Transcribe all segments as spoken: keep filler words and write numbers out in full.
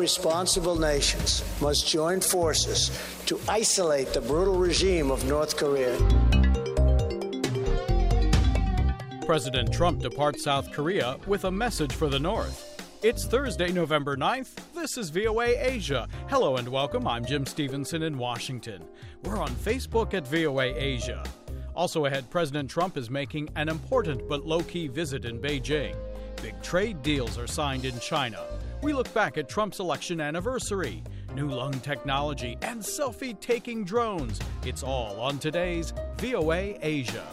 responsible nations must join forces to isolate the brutal regime of North Korea. President Trump departs South Korea with a message for the North. It's Thursday, November ninth. This is V O A Asia. Hello and welcome. I'm Jim Stevenson in Washington. We're on Facebook at V O A Asia. Also ahead, President Trump is making an important but low-key visit in Beijing. Big trade deals are signed in China. We look back at Trump's election anniversary, new lung technology, and selfie-taking drones. It's all on today's V O A Asia.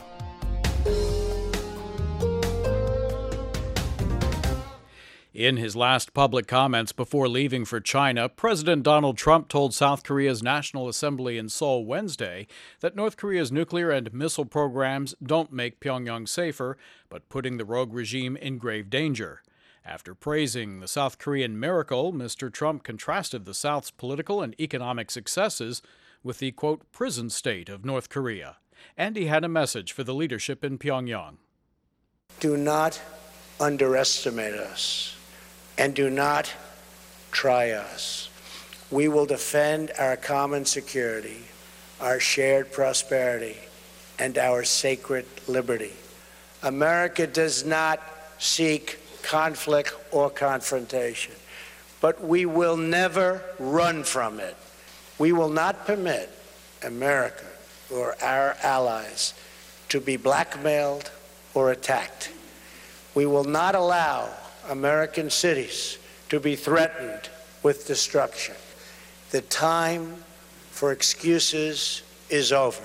In his last public comments before leaving for China, President Donald Trump told South Korea's National Assembly in Seoul Wednesday that North Korea's nuclear and missile programs don't make Pyongyang safer, but putting the rogue regime in grave danger. After praising the South Korean miracle, Mister Trump contrasted the South's political and economic successes with the, quote, prison state of North Korea. And he had a message for the leadership in Pyongyang. Do not underestimate us. And do not try us. We will defend our common security, our shared prosperity, and our sacred liberty. America does not seek conflict or confrontation, but we will never run from it. We will not permit America or our allies to be blackmailed or attacked. We will not allow American cities to be threatened with destruction. The time for excuses is over.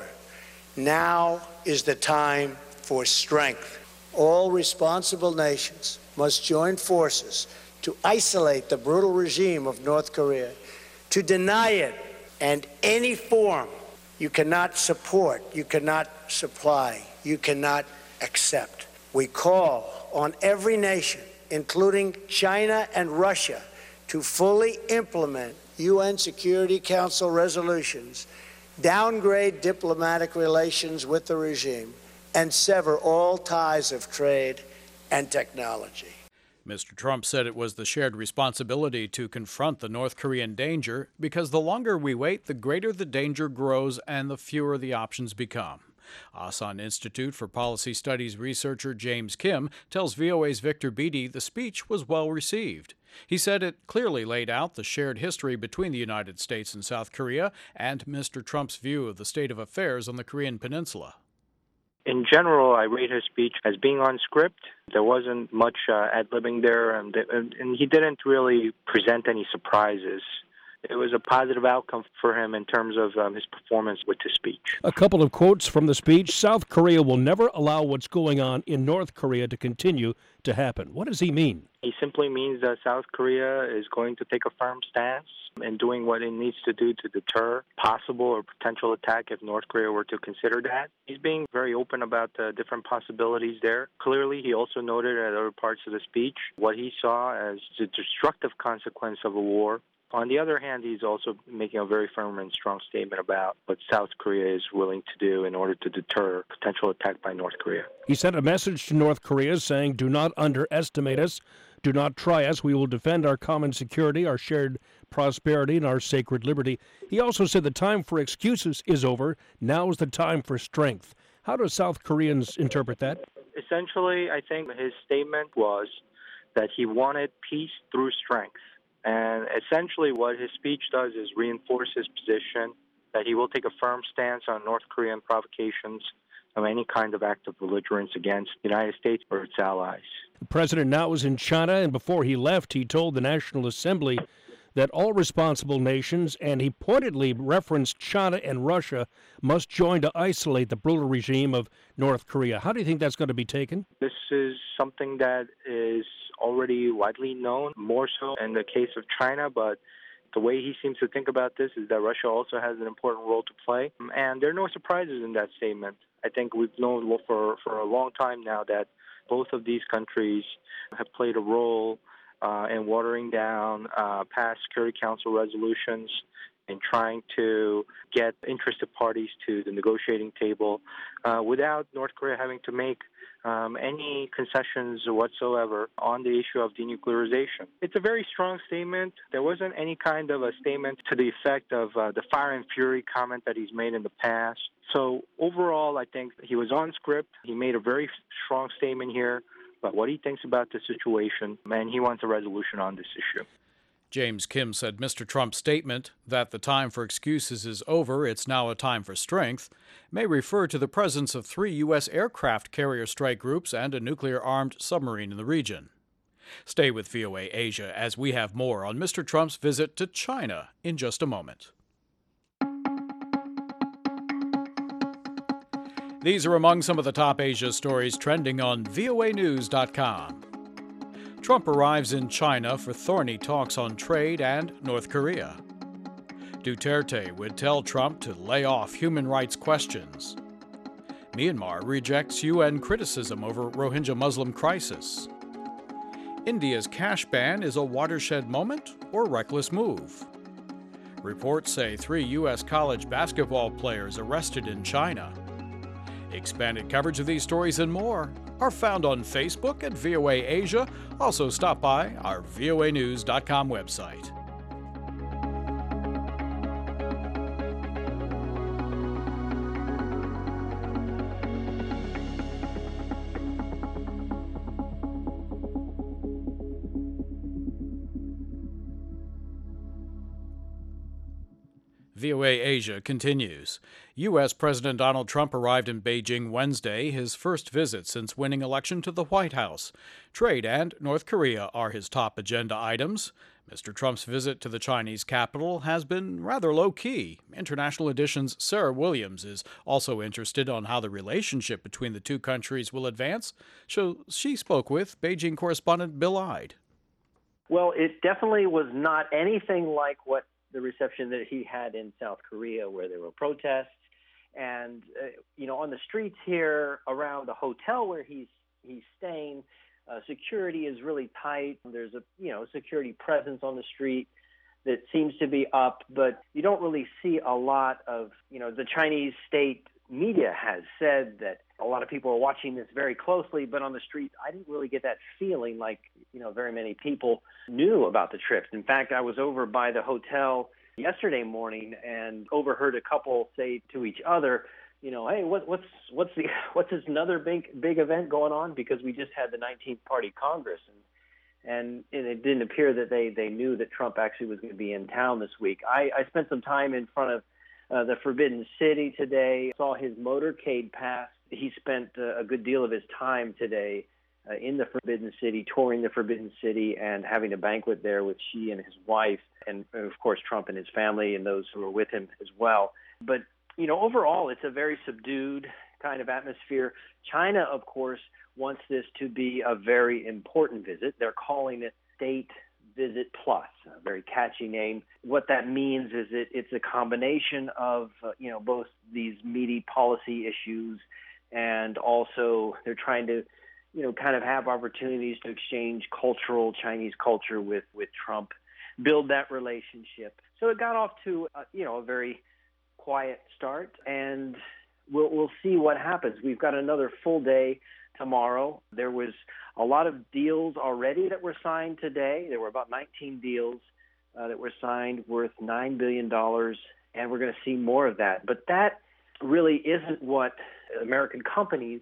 Now is the time for strength. All responsible nations must join forces to isolate the brutal regime of North Korea, to deny it and any form you cannot support, you cannot supply, you cannot accept. We call on every nation, including China and Russia, to fully implement U N Security Council resolutions, downgrade diplomatic relations with the regime, and sever all ties of trade and technology. Mister Trump said it was the shared responsibility to confront the North Korean danger because the longer we wait, the greater the danger grows and the fewer the options become. Asan Institute for Policy Studies researcher James Kim tells V O A's Victor Beattie the speech was well received. He said it clearly laid out the shared history between the United States and South Korea and Mister Trump's view of the state of affairs on the Korean Peninsula. In general, I rate his speech as being on script. There wasn't much uh, ad-libbing there, and, and he didn't really present any surprises. It was a positive outcome for him in terms of um, his performance with his speech. A couple of quotes from the speech. South Korea will never allow what's going on in North Korea to continue to happen. What does he mean? He simply means that South Korea is going to take a firm stance in doing what it needs to do to deter possible or potential attack if North Korea were to consider that. He's being very open about the different possibilities there. Clearly, he also noted at other parts of the speech what he saw as the destructive consequence of a war. On the other hand, he's also making a very firm and strong statement about what South Korea is willing to do in order to deter potential attack by North Korea. He sent a message to North Korea saying, do not underestimate us, do not try us. We will defend our common security, our shared prosperity, and our sacred liberty. He also said the time for excuses is over. Now is the time for strength. How do South Koreans interpret that? Essentially, I think his statement was that he wanted peace through strength. And essentially what his speech does is reinforce his position that he will take a firm stance on North Korean provocations of any kind of act of belligerence against the United States or its allies. The president now is in China, and before he left, he told the National Assembly that all responsible nations, and he pointedly referenced China and Russia, must join to isolate the brutal regime of North Korea. How do you think that's going to be taken? This is something that is already widely known, more so in the case of China, but the way he seems to think about this is that Russia also has an important role to play. And there are no surprises in that statement. I think we've known for, for a long time now that both of these countries have played a role uh, in watering down uh, past Security Council resolutions in trying to get interested parties to the negotiating table uh, without North Korea having to make um, any concessions whatsoever on the issue of denuclearization. It's a very strong statement. There wasn't any kind of a statement to the effect of uh, the fire and fury comment that he's made in the past. So overall, I think he was on script. He made a very strong statement here about what he thinks about the situation, and he wants a resolution on this issue. James Kim said Mister Trump's statement that the time for excuses is over, it's now a time for strength, may refer to the presence of three U S aircraft carrier strike groups and a nuclear-armed submarine in the region. Stay with V O A Asia as we have more on Mister Trump's visit to China in just a moment. These are among some of the top Asia stories trending on V O A news dot com. Trump arrives in China for thorny talks on trade and North Korea. Duterte would tell Trump to lay off human rights questions. Myanmar rejects U N criticism over Rohingya Muslim crisis. India's cash ban is a watershed moment or reckless move. Reports say three U S college basketball players arrested in China. Expanded coverage of these stories and more are found on Facebook at V O A Asia. Also stop by our V O A news dot com website. V O A Asia continues. U S. President Donald Trump arrived in Beijing Wednesday, his first visit since winning election to the White House. Trade and North Korea are his top agenda items. Mister Trump's visit to the Chinese capital has been rather low-key. International Edition's Sarah Williams is also interested on how the relationship between the two countries will advance. So she spoke with Beijing correspondent Bill Ide. Well, it definitely was not anything like what the reception that he had in South Korea, where there were protests. And, uh, you know, on the streets here around the hotel where he's he's staying, uh, security is really tight. There's a, you know, security presence on the street that seems to be up, but you don't really see a lot of, you know, the Chinese state media has said that a lot of people are watching this very closely, but on the street, I didn't really get that feeling like, you know, very many people knew about the trips. In fact, I was over by the hotel yesterday morning and overheard a couple say to each other, you know, hey, what, what's what's the what's this another big big event going on? Because we just had the nineteenth Party Congress, and and, and it didn't appear that they, they knew that Trump actually was going to be in town this week. I, I spent some time in front of uh, the Forbidden City today, saw his motorcade pass. He spent uh, a good deal of his time today uh, in the Forbidden City, touring the Forbidden City and having a banquet there with Xi and his wife, and of course Trump and his family and those who were with him as well. But, you know, overall, it's a very subdued kind of atmosphere. China, of course, wants this to be a very important visit. They're calling it State Visit Plus, a very catchy name. What that means is it, it's a combination of, uh, you know, both these meaty policy issues, and also they're trying to, you know, kind of have opportunities to exchange cultural Chinese culture with, with Trump, build that relationship. So it got off to, uh, you know, a very quiet start, and we'll we'll see what happens. We've got another full day tomorrow. There was a lot of deals already that were signed today. There were about nineteen deals uh, that were signed worth nine billion dollars, and we're going to see more of that. But that really isn't what American companies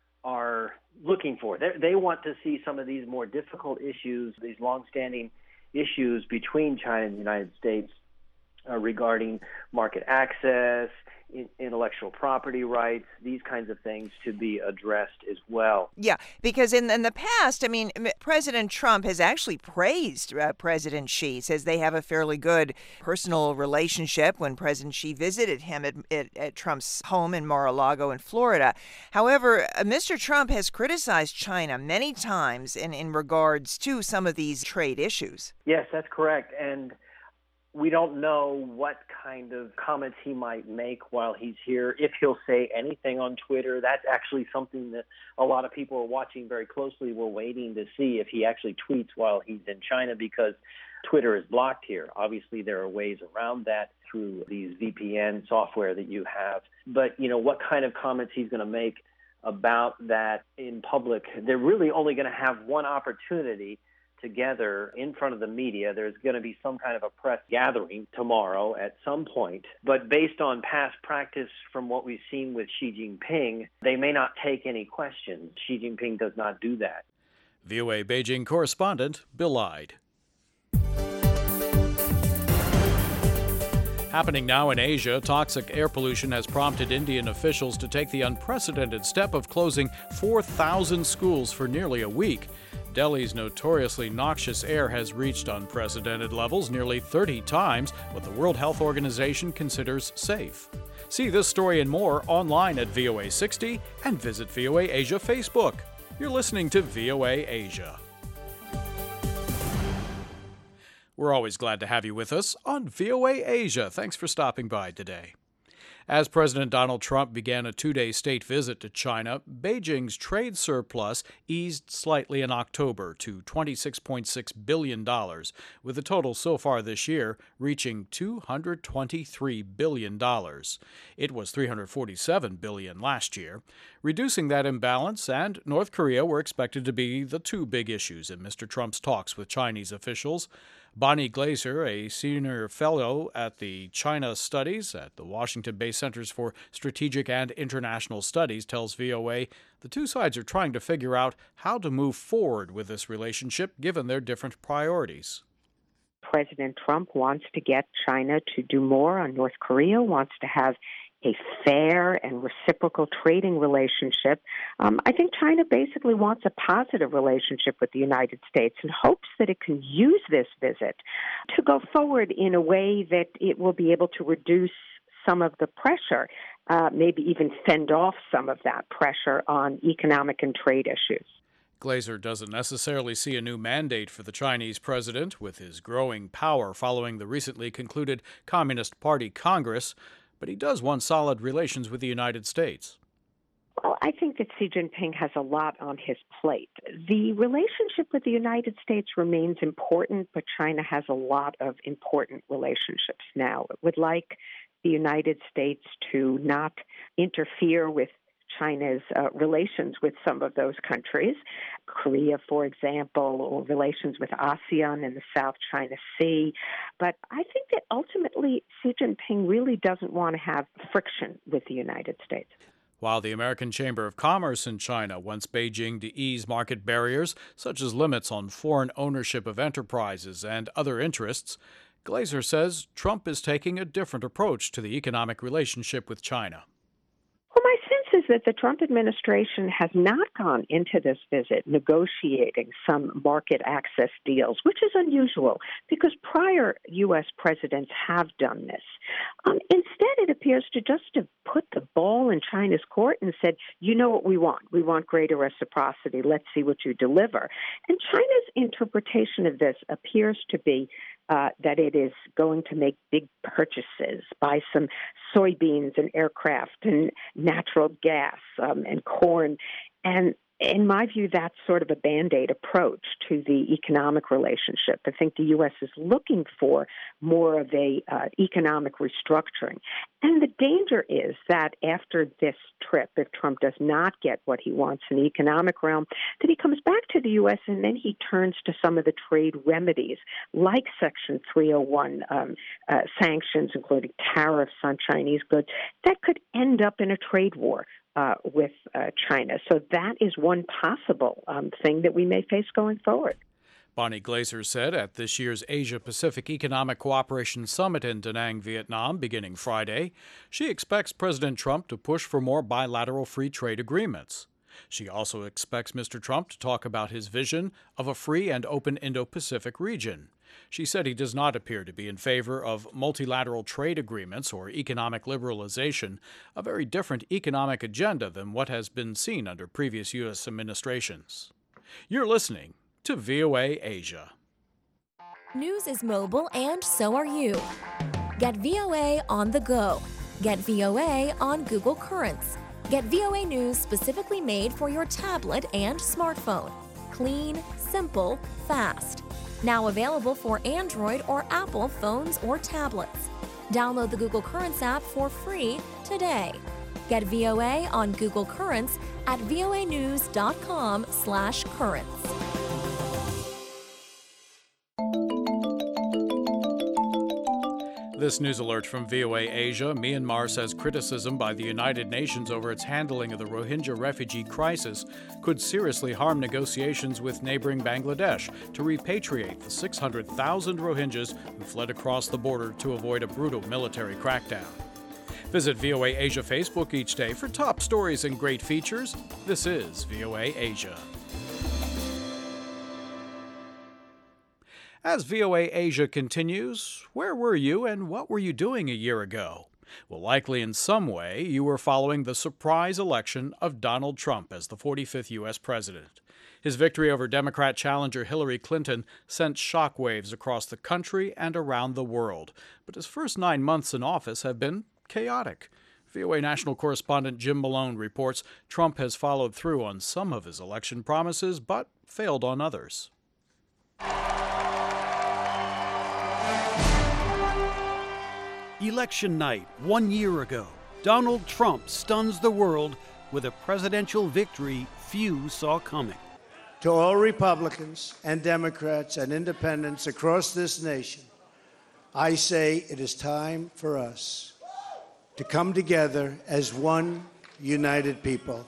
are looking for. They, they want to see some of these more difficult issues, these longstanding issues between China and the United States uh, regarding market access, in, intellectual property rights, these kinds of things to be addressed as well. Yeah, because in, in the past, I mean, President Trump has actually praised uh, President Xi, says they have a fairly good personal relationship when President Xi visited him at, at, at Trump's home in Mar-a-Lago in Florida. However, uh, Mister Trump has criticized China many times in, in regards to some of these trade issues. Yes, that's correct. And we don't know what kind of comments he might make while he's here, if he'll say anything on Twitter. That's actually something that a lot of people are watching very closely. We're waiting to see if he actually tweets while he's in China, because Twitter is blocked here. Obviously, there are ways around that through these V P N software that you have. But, you know, what kind of comments he's going to make, about that in public. They're really only going to have one opportunity together in front of the media. There's going to be some kind of a press gathering tomorrow at some point. But based on past practice from what we've seen with Xi Jinping, they may not take any questions. Xi Jinping does not do that. V O A Beijing correspondent Bill Ide. Happening now in Asia, toxic air pollution has prompted Indian officials to take the unprecedented step of closing four thousand schools for nearly a week. Delhi's notoriously noxious air has reached unprecedented levels, nearly thirty times what the World Health Organization considers safe. See this story and more online at V O A sixty and visit V O A Asia Facebook. You're listening to V O A Asia. We're always glad to have you with us on V O A Asia. Thanks for stopping by today. As President Donald Trump began a two-day state visit to China, Beijing's trade surplus eased slightly in October to twenty-six point six billion dollars, with the total so far this year reaching two hundred twenty-three billion dollars. It was three hundred forty-seven billion dollars last year. Reducing that imbalance and North Korea were expected to be the two big issues in Mister Trump's talks with Chinese officials. Bonnie Glaser, a senior fellow at the China Studies at the Washington-based Centers for Strategic and International Studies, tells V O A the two sides are trying to figure out how to move forward with this relationship given their different priorities. President Trump wants to get China to do more on North Korea, wants to have a fair and reciprocal trading relationship. Um, I think China basically wants a positive relationship with the United States and hopes that it can use this visit to go forward in a way that it will be able to reduce some of the pressure, uh, maybe even fend off some of that pressure on economic and trade issues. Glaser doesn't necessarily see a new mandate for the Chinese president, with his growing power following the recently concluded Communist Party Congress, but he does want solid relations with the United States. Well, I think that Xi Jinping has a lot on his plate. The relationship with the United States remains important, but China has a lot of important relationships now. It would like the United States to not interfere with China's uh, relations with some of those countries, Korea, for example, or relations with ASEAN and the South China Sea. But I think that ultimately Xi Jinping really doesn't want to have friction with the United States. While the American Chamber of Commerce in China wants Beijing to ease market barriers, such as limits on foreign ownership of enterprises and other interests, Glaser says Trump is taking a different approach to the economic relationship with China. Well, my sense is that the Trump administration has not gone into this visit negotiating some market access deals, which is unusual because prior U S presidents have done this. Um, instead, it appears to just have put the ball in China's court and said, you know what we want. We want greater reciprocity. Let's see what you deliver. And China's interpretation of this appears to be Uh, that it is going to make big purchases, buy some soybeans and aircraft and natural gas um, and corn. And in my view, that's sort of a Band-Aid approach to the economic relationship. I think the U S is looking for more of a uh, economic restructuring. And the danger is that after this trip, if Trump does not get what he wants in the economic realm, that he comes back to the U S and then he turns to some of the trade remedies, like Section three oh one um, uh, sanctions, including tariffs on Chinese goods, that could end up in a trade war Uh, with uh, China. So that is one possible um, thing that we may face going forward. Bonnie Glaser said at this year's Asia-Pacific Economic Cooperation Summit in Da Nang, Vietnam, beginning Friday, she expects President Trump to push for more bilateral free trade agreements. She also expects Mister Trump to talk about his vision of a free and open Indo-Pacific region. She said he does not appear to be in favor of multilateral trade agreements or economic liberalization, a very different economic agenda than what has been seen under previous U S administrations. You're listening to V O A Asia. News is mobile and so are you. Get V O A on the go. Get V O A on Google Currents. Get V O A News specifically made for your tablet and smartphone. Clean, simple, fast. Now available for Android or Apple phones or tablets. Download the Google Currents app for free today. Get V O A on Google Currents at voanews.com slash currents. This news alert from V O A Asia. Myanmar says criticism by the United Nations over its handling of the Rohingya refugee crisis could seriously harm negotiations with neighboring Bangladesh to repatriate the six hundred thousand Rohingyas who fled across the border to avoid a brutal military crackdown. Visit V O A Asia Facebook each day for top stories and great features. This is V O A Asia. As V O A Asia continues, where were you and what were you doing a year ago? Well, likely in some way you were following the surprise election of Donald Trump as the forty-fifth U S president. His victory over Democrat challenger Hillary Clinton sent shockwaves across the country and around the world. But his first nine months in office have been chaotic. V O A national correspondent Jim Malone reports Trump has followed through on some of his election promises, but failed on others. Election night, one year ago, Donald Trump stuns the world with a presidential victory few saw coming. To all Republicans and Democrats and independents across this nation, I say it is time for us to come together as one united people.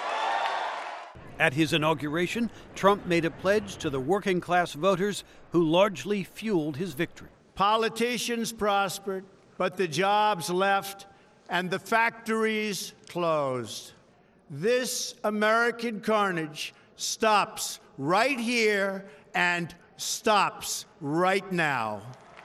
At his inauguration, Trump made a pledge to the working class voters who largely fueled his victory. Politicians prospered, but the jobs left and the factories closed. This American carnage stops right here and stops right now.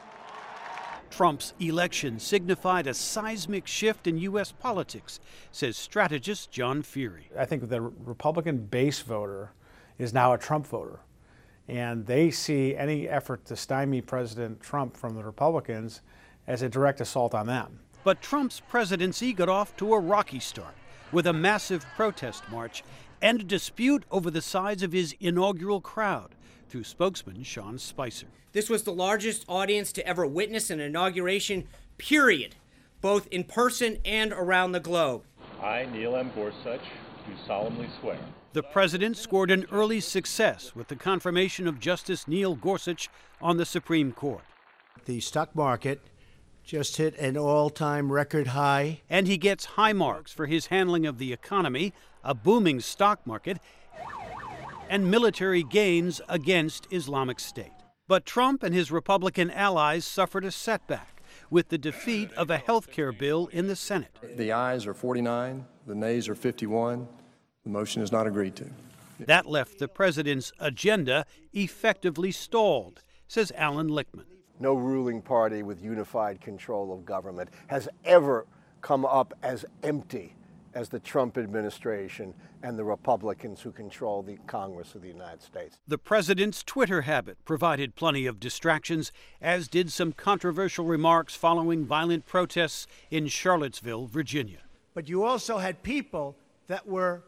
Trump's election signified a seismic shift in U S politics, says strategist John Feary. I think the Republican base voter is now a Trump voter, and they see any effort to stymie President Trump from the Republicans as a direct assault on them. But Trump's presidency got off to a rocky start with a massive protest march and a dispute over the size of his inaugural crowd, through spokesman Sean Spicer. This was the largest audience to ever witness an inauguration, period, both in person and around the globe. I, Neil M. Gorsuch, do solemnly swear. The president scored an early success with the confirmation of Justice Neil Gorsuch on the Supreme Court. The stock market just hit an all-time record high. And he gets high marks for his handling of the economy, a booming stock market, and military gains against Islamic State. But Trump and his Republican allies suffered a setback with the defeat of a health care bill in the Senate. The ayes are forty-nine, the nays are fifty-one. The motion is not agreed to. That left the president's agenda effectively stalled, says Alan Lichtman. No ruling party with unified control of government has ever come up as empty as the Trump administration and the Republicans who control the Congress of the United States. The president's Twitter habit provided plenty of distractions, as did some controversial remarks following violent protests in Charlottesville, Virginia. But you also had people that were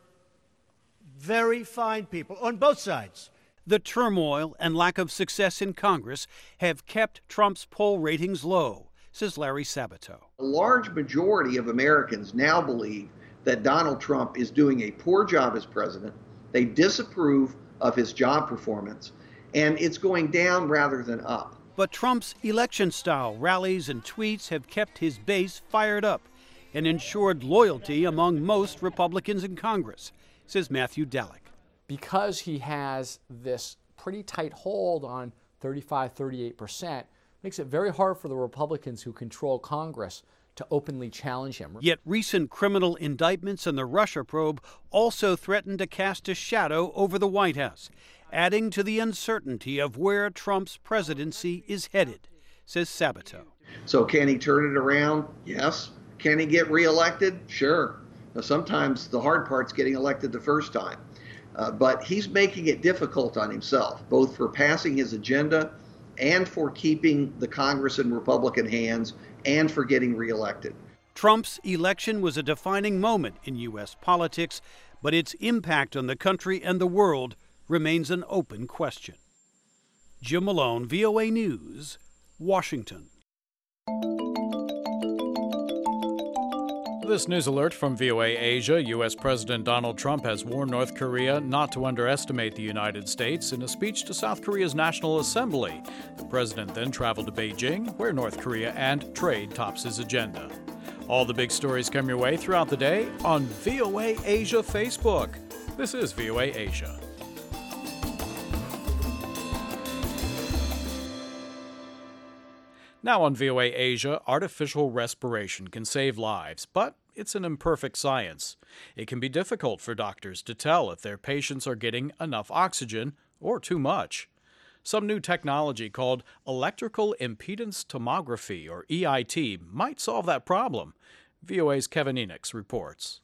very fine people on both sides. The turmoil and lack of success in Congress have kept Trump's poll ratings low, says Larry Sabato. A large majority of Americans now believe that Donald Trump is doing a poor job as president. They disapprove of his job performance, and it's going down rather than up. But Trump's election-style rallies and tweets have kept his base fired up and ensured loyalty among most Republicans in Congress, says Matthew Dalek. Because he has this pretty tight hold on thirty-five, thirty-eight percent, makes it very hard for the Republicans who control Congress to openly challenge him. Yet recent criminal indictments in the Russia probe also threaten to cast a shadow over the White House, adding to the uncertainty of where Trump's presidency is headed, says Sabato. So can he turn it around? Yes. Can he get reelected? Sure. Now, sometimes the hard part's getting elected the first time. Uh, but he's making it difficult on himself, both for passing his agenda and for keeping the Congress in Republican hands and for getting reelected. Trump's election was a defining moment in U S politics, but its impact on the country and the world remains an open question. Jim Malone, V O A News, Washington. This news alert from V O A Asia. U S. President Donald Trump has warned North Korea not to underestimate the United States in a speech to South Korea's National Assembly. The president then traveled to Beijing, where North Korea and trade tops his agenda. All the big stories come your way throughout the day on V O A Asia Facebook. This is V O A Asia. Now on V O A Asia, artificial respiration can save lives, but it's an imperfect science. It can be difficult for doctors to tell if their patients are getting enough oxygen or too much. Some new technology called electrical impedance tomography, or E I T, might solve that problem. V O A's Kevin Enochs reports.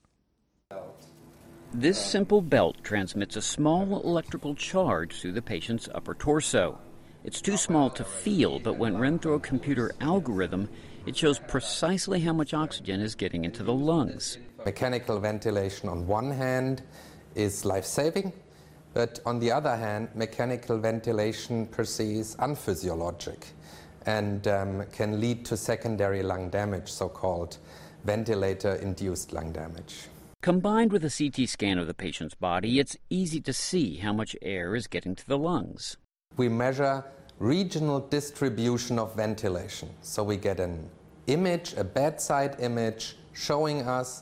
This simple belt transmits a small electrical charge through the patient's upper torso. It's too small to feel, but when run through a computer algorithm, it shows precisely how much oxygen is getting into the lungs. Mechanical ventilation on one hand is life-saving, but on the other hand, mechanical ventilation per se is unphysiologic and um, can lead to secondary lung damage, so-called ventilator-induced lung damage. Combined with a C T scan of the patient's body, it's easy to see how much air is getting to the lungs. We measure regional distribution of ventilation. So we get an image, a bedside image, showing us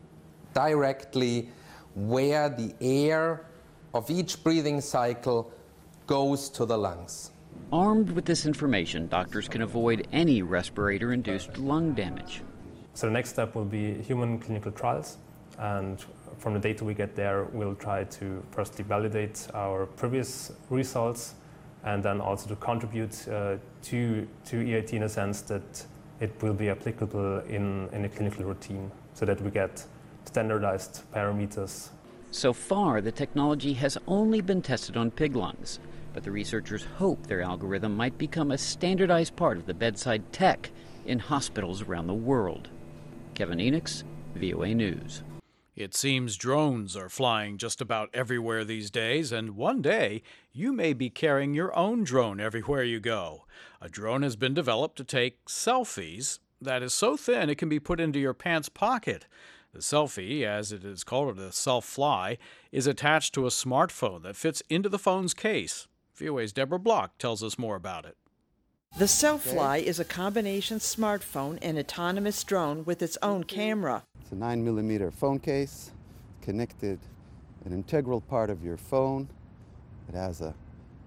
directly where the air of each breathing cycle goes to the lungs. Armed with this information, doctors can avoid any respirator-induced lung damage. So the next step will be human clinical trials. And from the data we get there, we'll try to firstly validate our previous results and then also to contribute uh, to, to E I T in a sense that it will be applicable in, in a clinical routine so that we get standardized parameters. So far, the technology has only been tested on pig lungs, but the researchers hope their algorithm might become a standardized part of the bedside tech in hospitals around the world. Kevin Enochs, V O A News. It seems drones are flying just about everywhere these days, and one day you may be carrying your own drone everywhere you go. A drone has been developed to take selfies that is so thin it can be put into your pants pocket. The selfie, as it is called, the self-fly, is attached to a smartphone that fits into the phone's case. V O A's Deborah Block tells us more about it. The Self-Fly is a combination smartphone and autonomous drone with its own camera. It's a nine millimeter phone case, connected, an integral part of your phone. It has a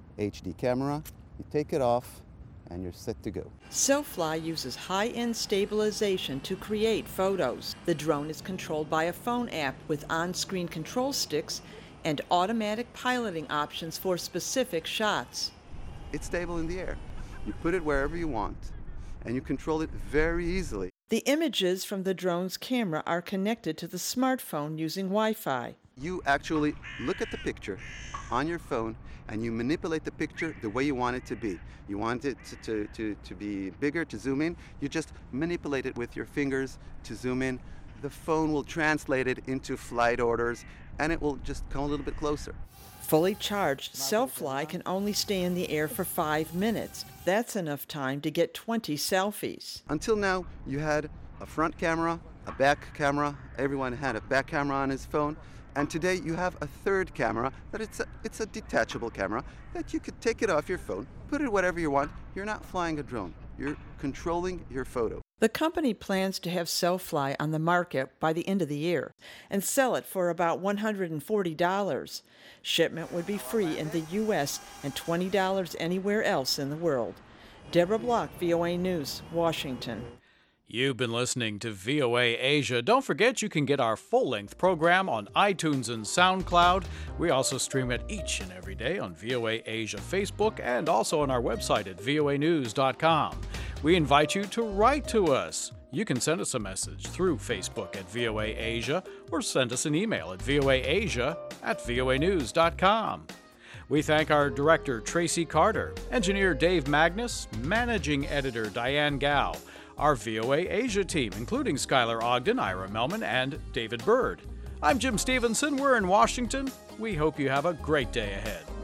H D camera. You take it off and you're set to go. Self-Fly uses high-end stabilization to create photos. The drone is controlled by a phone app with on-screen control sticks and automatic piloting options for specific shots. It's stable in the air. You put it wherever you want, and you control it very easily. The images from the drone's camera are connected to the smartphone using Wi-Fi. You actually look at the picture on your phone, and you manipulate the picture the way you want it to be. You want it to, to, to, to be bigger, to zoom in. You just manipulate it with your fingers to zoom in. The phone will translate it into flight orders, and it will just come a little bit closer. Fully charged, Self-Fly can only stay in the air for five minutes. That's enough time to get twenty selfies. Until now, you had a front camera, a back camera. Everyone had a back camera on his phone. And today you have a third camera, but it's a, it's a detachable camera that you could take it off your phone, put it whatever you want. You're not flying a drone. You're controlling your photo. The company plans to have Self-Fly on the market by the end of the year and sell it for about one hundred forty dollars. Shipment would be free in the U S and twenty dollars anywhere else in the world. Deborah Block, V O A News, Washington. You've been listening to V O A Asia. Don't forget you can get our full-length program on iTunes and SoundCloud. We also stream it each and every day on V O A Asia Facebook and also on our website at V O A news dot com. We invite you to write to us. You can send us a message through Facebook at V O A Asia or send us an email at voaasia at V O A news dot com. We thank our director, Tracy Carter, engineer Dave Magnus, managing editor Diane Gao, our V O A Asia team, including Skylar Ogden, Ira Melman, and David Bird. I'm Jim Stevenson. We're in Washington. We hope you have a great day ahead.